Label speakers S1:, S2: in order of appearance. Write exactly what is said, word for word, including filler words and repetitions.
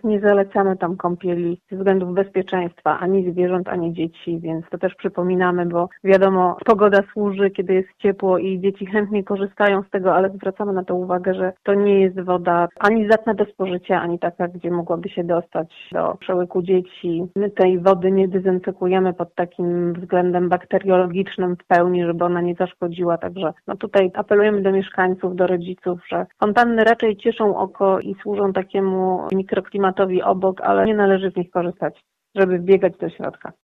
S1: nie zalecamy tam kąpieli ze względów bezpieczeństwa ani zwierząt, ani dzieci, więc to też przypominamy, bo wiadomo, pogoda służy, kiedy jest ciepło i dzieci chętnie korzystają z tego, ale zwracamy na to uwagę, że to nie jest woda ani zdatna do spożycia, ani taka, gdzie mogłaby się dostać do przełyku dzieci. My tej wody nie dezynfekujemy pod takim względem bakteriologicznym w pełni, żeby ona nie zaszkodziła, także no tutaj apelujemy do mieszkańców, do rodziców, że fontanny raczej cieszą oko i służą takiemu mikroklimatowi obok, ale nie należy z nich korzystać, żeby wbiegać do środka.